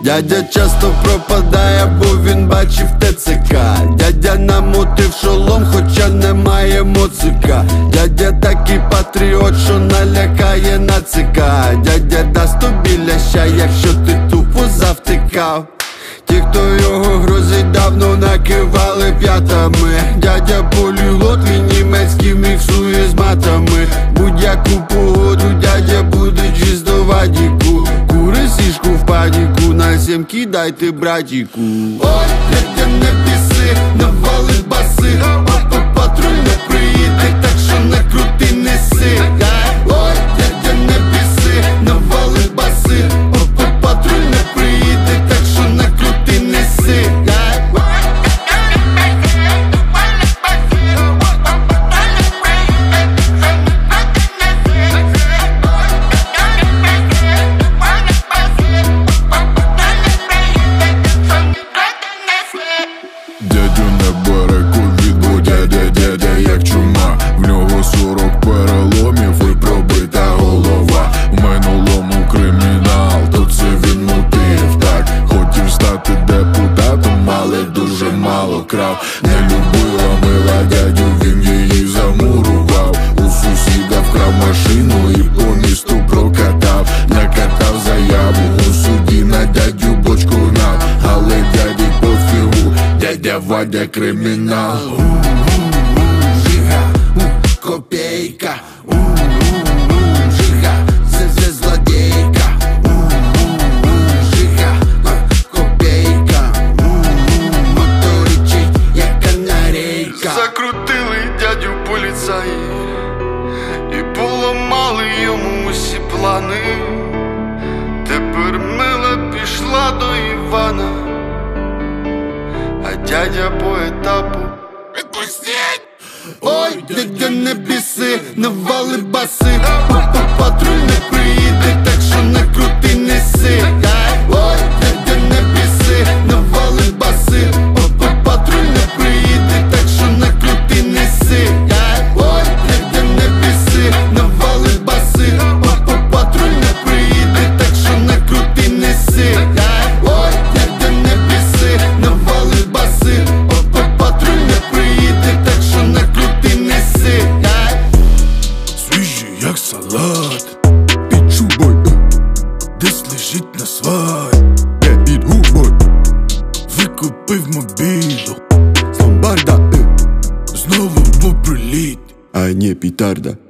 Дядя часто пропадає, бо він бачив ТЦК. Дядя намотив шолом, хоча немає моцика. Дядя такий патріот, що налякає нацика. Дядя дасть тобі ляща, якщо ти тупо завтикав. Ті, хто його грозить, давно накивали п'ятами. Дядя поліглот, він німецький міксує з матами. Будь-яку погоду дядя буде чисто в адіку. Кури сішку в падіку, на 7 кидайте братіку. Ой, дядя не біси, навали баси. Папа патруль не приїде, так що не крути, неси. Ой, дядя не біси, навали баси. Папа патруль не приїде, так що не крути, неси. Дядю не бере ковід, бо дядя як чума. В нього 40 переломів і пробита голова. В минулому кримінал, то це він мотив. Так, хотів стати депутатом, але дуже мало крав. Не любила мила дядю, він її замурував. У сусіда вкрав машину і по місту прокатав. Накатав заяву у суді, на дядю бочку гнав. Але дяді пофігу, дядя Вадя кримінал. Жига, копейка. Жига, це злодейка. Жига, копейка. Моторичить, як канарейка. Закрутили дядю поліцаї і поламали йому усі плани. Тепер мила пішла до Івана, а дядя по етапу відпустіть! Ой, дядя не біси, навали баси. Папа патруль не приїде, так що не крути, неси. Ой, дядя не біси, навали баси. Папа патруль не приїде, так що не крути, неси. Ой, дядя не біси, навали баси. Папа патруль не приїде, так що не крути, неси. Ой, дядя не біси, навали баси. Папа патруль не приїде, так що не крути, неси. Свіжий як салат, під шубой, десь лежить на свай. Я під губой викупив мобілу з ломбарда, знову був приліт, А не петарда.